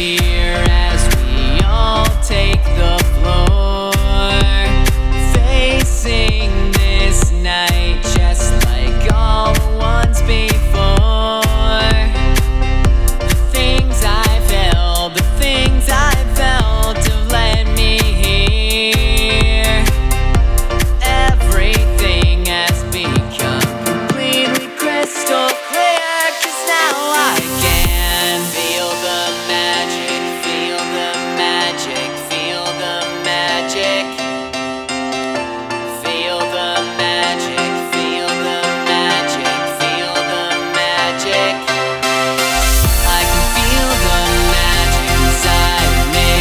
fear as we all take the floor, facing this night just like all the ones before. The things I've held, the things I've felt have led me here. Everything has become completely crystal clear, 'cause now I can feel the magic, feel the magic, feel the magic, feel the magic, feel the magic, feel the magic. I can feel the magic inside of me.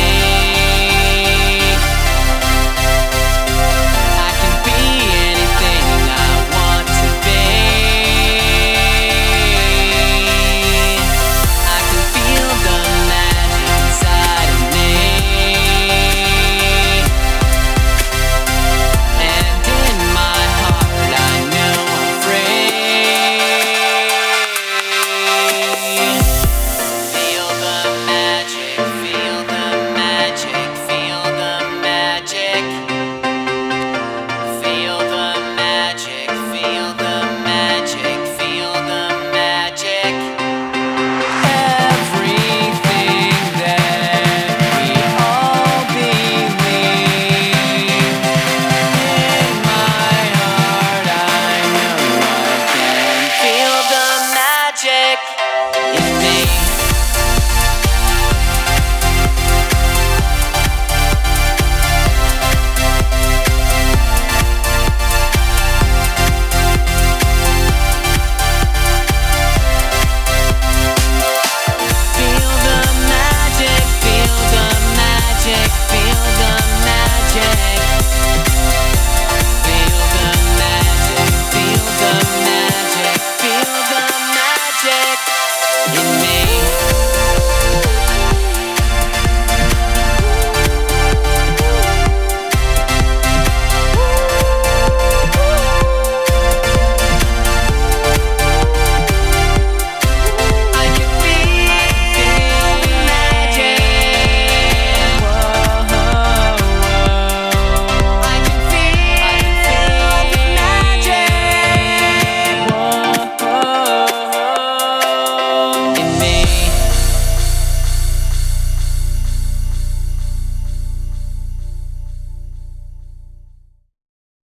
I can be anything I want to be. I can feel the magic inside of me. And in my heart I know I'm free. Feel the magic, feel the magic, feel the magic. Feel the magic, feel the magic, feel the magic. Everything that we all believe. In my heart I know I can feel the magic.